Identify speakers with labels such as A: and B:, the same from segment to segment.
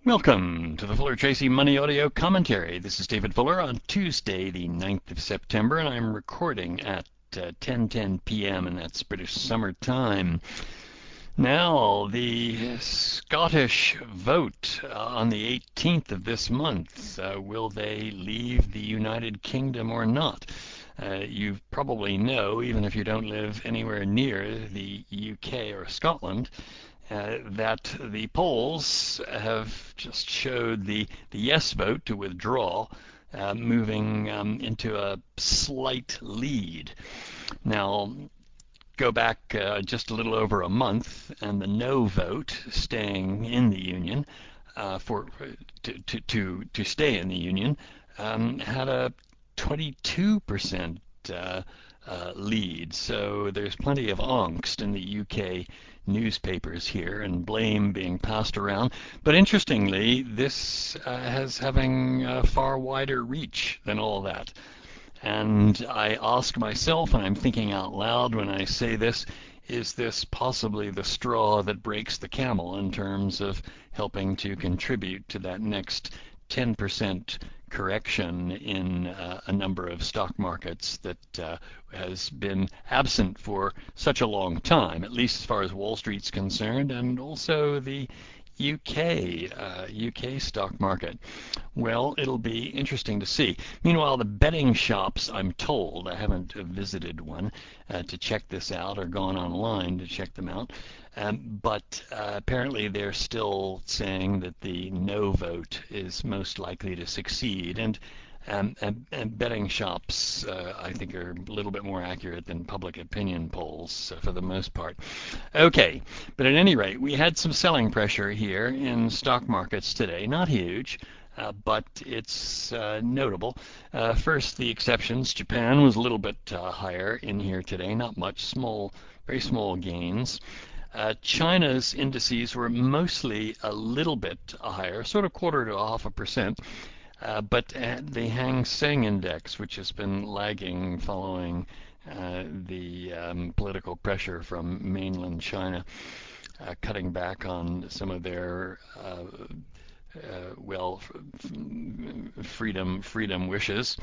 A: Welcome to the Fuller Tracy Money Audio Commentary. This is David Fuller on Tuesday, the 9th of September, and I'm recording at 10:10 p.m., and that's British Summer Time. Now, the Scottish vote on the 18th of this month. Will they leave the United Kingdom or not? You probably know, even if you don't live anywhere near the UK or Scotland, that the polls have just showed the yes vote to withdraw moving into a slight lead. Now, go back just a little over a month, and the no vote, staying in the union, for to stay in the union, had a 22% lead. So there's plenty of angst in the UK newspapers here, and blame being passed around. But interestingly, this has having a far wider reach than all that. And I ask myself, and I'm thinking out loud when I say this, is this possibly the straw that breaks the camel in terms of helping to contribute to that next 10% correction in a number of stock markets that has been absent for such a long time, at least as far as Wall Street's concerned, and also the UK stock market? Well, it'll be interesting to see. Meanwhile, the betting shops, I'm told, I haven't visited one to check this out or gone online to check them out, but apparently they're still saying that the no vote is most likely to succeed. And betting shops, I think, are a little bit more accurate than public opinion polls for the most part. Okay, but at any rate, we had some selling pressure here in stock markets today. Not huge, but it's notable. First, the exceptions. Japan was a little bit higher in here today. Not much, very small gains. China's indices were mostly a little bit higher, sort of quarter to 0.5%. But the Hang Seng Index, which has been lagging following the political pressure from mainland China, cutting back on some of their freedom wishes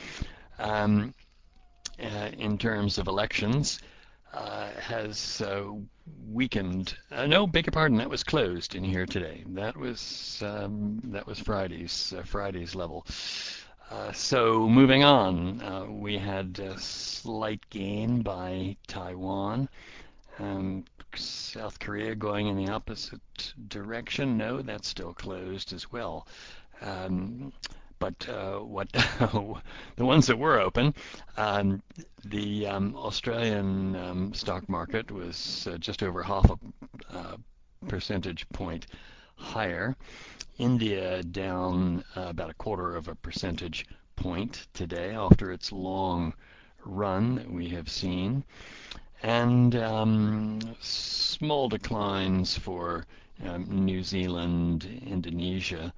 A: in terms of elections, has weakened. No, beg your pardon, that was closed in here today. That was Friday's level. So moving on, we had a slight gain by Taiwan. South Korea going in the opposite direction. No, that's still closed as well. But what the ones that were open, the Australian stock market was just over half a percentage point higher. India down about a quarter of a percentage point today after its long run that we have seen, and small declines for New Zealand, Indonesia,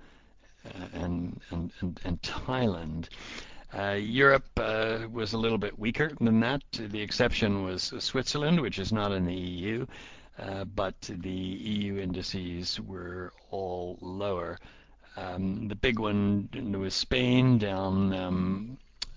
A: and Thailand. Europe was a little bit weaker than that. The exception was Switzerland, which is not in the EU, but the EU indices were all lower. The big one was Spain, down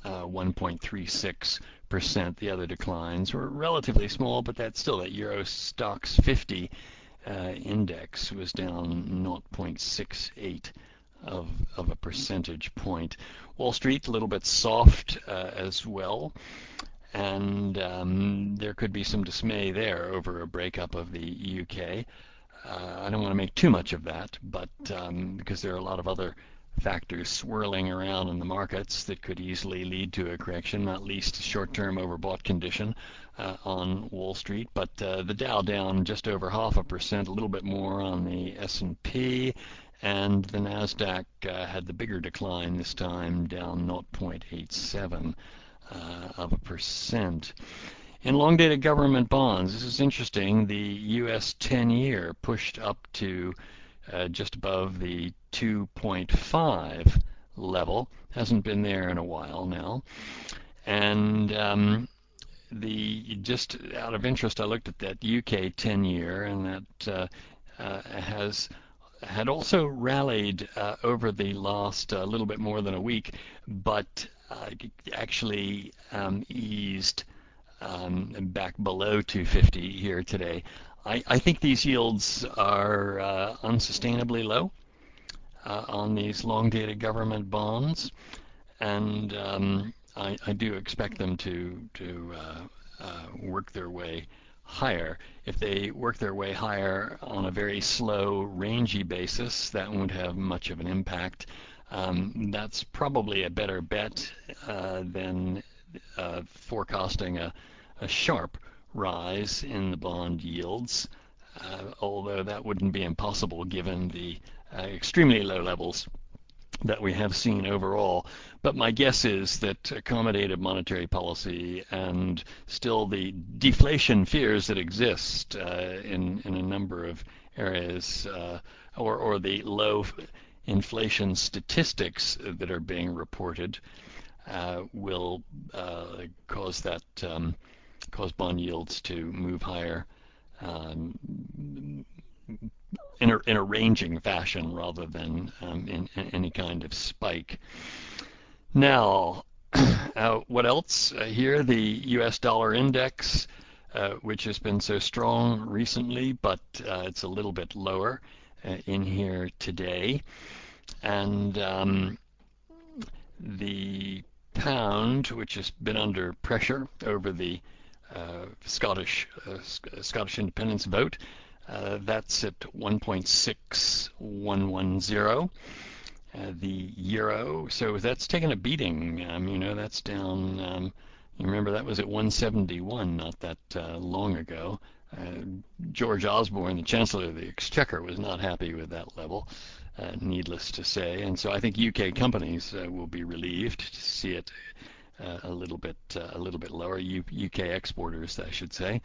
A: 1.36%. The other declines were relatively small, but that's still that Euro Stoxx 50 index was down 0.68 of a percentage point. Wall Street a little bit soft as well, and there could be some dismay there over a breakup of the UK. I don't want to make too much of that, but because there are a lot of other factors swirling around in the markets that could easily lead to a correction, not least short-term overbought condition on Wall Street. But the Dow down just over 0.5%, a little bit more on the S&P, and the Nasdaq had the bigger decline this time, down 0.87 of a percent. In long-dated government bonds, this is interesting. The U.S. 10-year pushed up to just above the 2.5 level. Hasn't been there in a while now. And just out of interest, I looked at that UK 10-year, and that has had also rallied over the last little bit more than a week, but actually eased back below 250 here today. I think these yields are unsustainably low on these long-dated government bonds, and I do expect them to work their way higher. If they work their way higher on a very slow, rangy basis, that won't have much of an impact. That's probably a better bet than forecasting a sharp rise in the bond yields, although that wouldn't be impossible given the extremely low levels that we have seen overall. But my guess is that accommodative monetary policy and still the deflation fears that exist in a number of areas, or the low inflation statistics that are being reported, will cause bond yields to move higher in a ranging fashion rather than in any kind of spike. Now, what else? Here, the U.S. dollar index, which has been so strong recently, but it's a little bit lower in here today. And the pound, which has been under pressure over the Scottish independence vote, that's at 1.6110. The euro, so that's taken a beating. That's down. You remember that was at 171 not that long ago. George Osborne, the Chancellor of the Exchequer, was not happy with that level, needless to say. And so I think UK companies will be relieved to see it a little bit lower. UK exporters, I should say.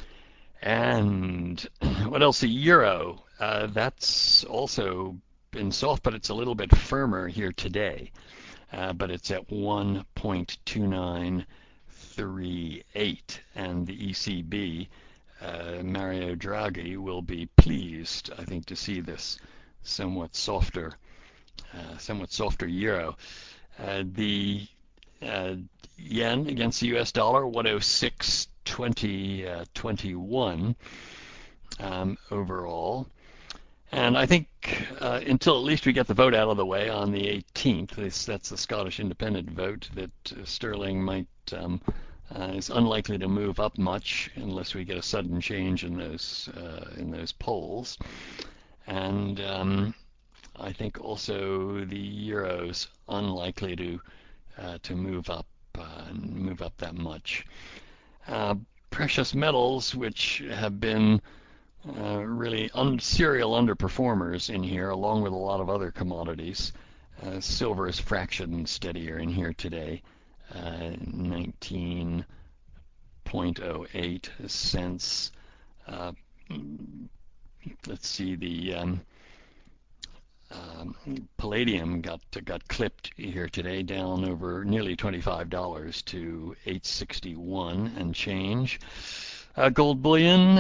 A: And what else? The euro, that's also been soft, but it's a little bit firmer here today. But it's at 1.2938, and the ECB, Mario Draghi, will be pleased, I think, to see this somewhat softer euro. The yen against the US dollar, 106.2021 overall. And I think until at least we get the vote out of the way on the 18th, that's the Scottish independent vote, that sterling might is unlikely to move up much unless we get a sudden change in those polls. And I think also the euro's unlikely to move up that much. Precious metals, which have been really serial underperformers in here, along with a lot of other commodities. Silver is fraction steadier in here today, 19.08 cents. Let's see, the palladium got clipped here today, down over nearly $25 to $861 and change. Gold bullion,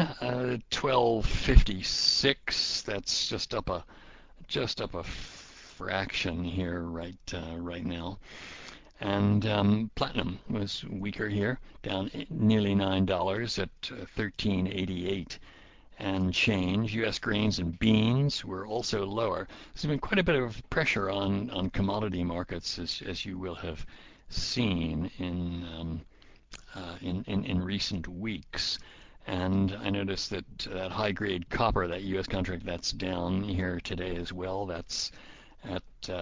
A: 1256. That's just up a fraction here right now. And platinum was weaker here, down nearly $9 at 1388 and change. U.S. grains and beans were also lower. There's been quite a bit of pressure on commodity markets, as you will have seen in recent weeks. And I noticed that high-grade copper, that U.S. contract, that's down here today as well. That's at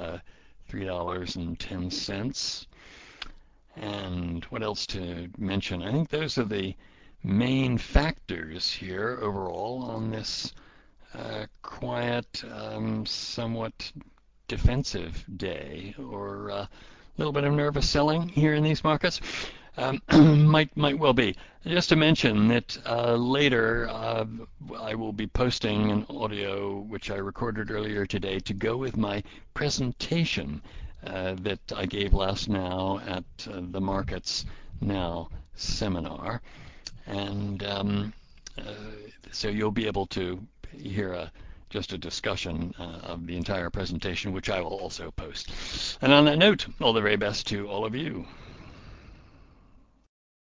A: $3.10. And what else to mention? I think those are the main factors here overall on this quiet, somewhat defensive day, or a little bit of nervous selling here in these markets. Might well be. Just to mention that later I will be posting an audio which I recorded earlier today to go with my presentation that I gave last now at the Markets Now seminar. And so you'll be able to hear just a discussion of the entire presentation, which I will also post. And on that note, all the very best to all of you.